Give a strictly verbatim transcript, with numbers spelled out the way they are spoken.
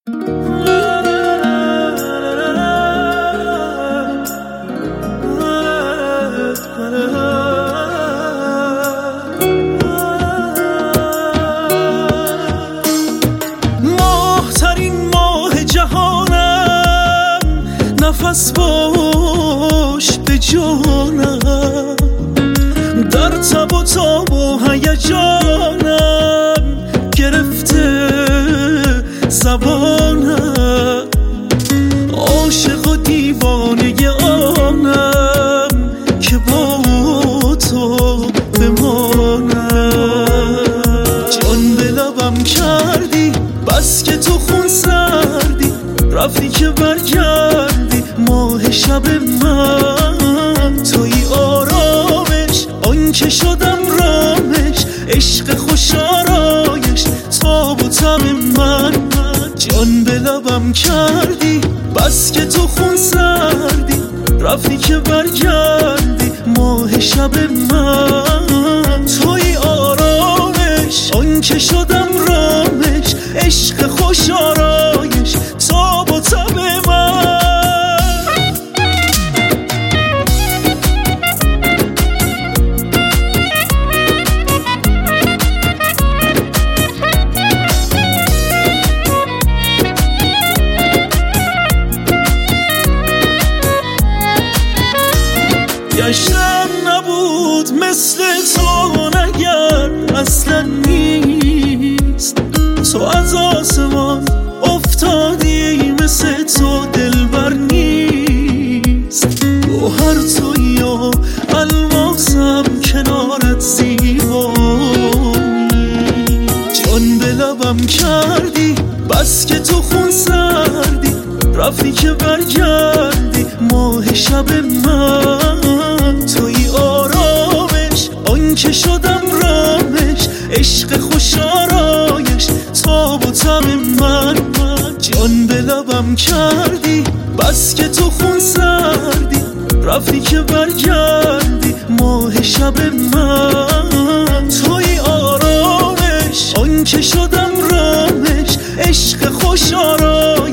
ماهترین ماه جهانم، نفس باش به جانم، در تب و تاب و هیجانم گرفته زبانم، عاشق و دیوانه آنم که با تو بمانم. جان به لبم کردی بس که تو خون سردی، رفتی که برگردی ماه شب من. توی آرامش آن که شدم رامش، عشق خوش آرایش تاب و تب من. جان به لبم کردی بس که تو خون سردی، رفتی که برگردی ماه شب من. توی آرامش آن که شدم رامش، عشق خوش آرایش تاب و تب من. گشتم نبود مثل تو نگر اصلا نیست، تو از آسمان افتادی مثل تو دلبر نیست. گوهر تویی و الماسم کنارت زیبایی. جان به لبم کردی بس که تو خون سردی، رفتی که برگردی ماه شب من. توی آرامش آن که شدم رامش، عشق خوش آرایش تاب و تب من. جان به لبم کردی بس که تو خون سردی، رفتی که برگردی ماه شب من. توی آرامش آن که شدم رامش، عشق خوش آرایش